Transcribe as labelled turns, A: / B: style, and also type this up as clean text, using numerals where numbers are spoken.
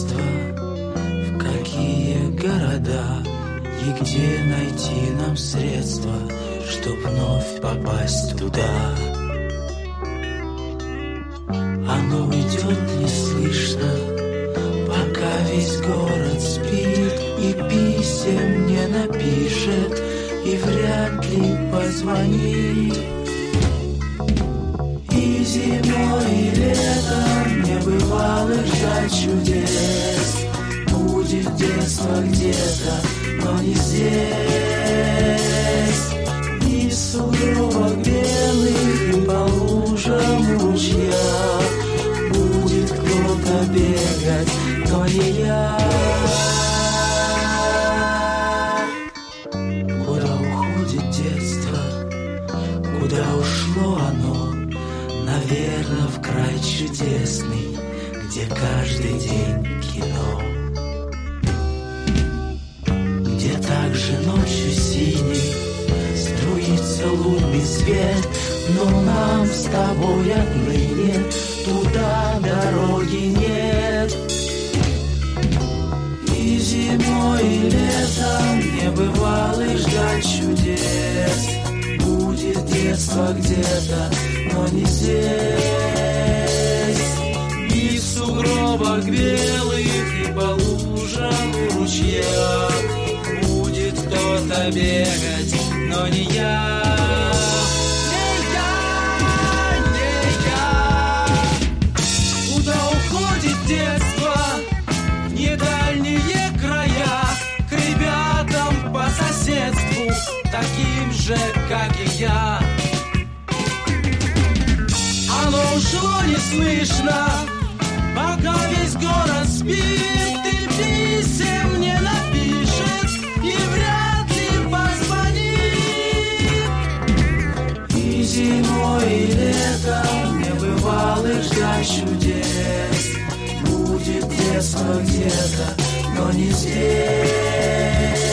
A: детства, в какие города и где найти нам средства, чтоб вновь попасть туда. Оно уйдет неслышно, пока весь город спит, и писем не напишет, и вряд ли позвонит. И зимой, и летом небывалых жаль чудес. Будет детство где-то, но не здесь. И в сугробах белых, и по лужам ручья будет кто-то бегать, но не я. Куда уходит детство, куда ушло оно? Наверно, в край чудесный, где каждый день кино. Где также ночью синий струится лунный свет, но нам с тобой отныне туда дороги нет. И зимой, и летом небывалых ждать чудес. Будет детство где-то, но не здесь. И в сугробах белых, и по лужам у ручья будет кто-то бегать, но не я. Куда уходит детство, в недальние края, к ребятам по соседству, таким же, как и я. Оно ушло неслышно, пока весь город спит, и писем не напишет, и вряд ли позвонит. И зимой, и летом небывалых ждать чудес. Будет детство где-то, но не здесь.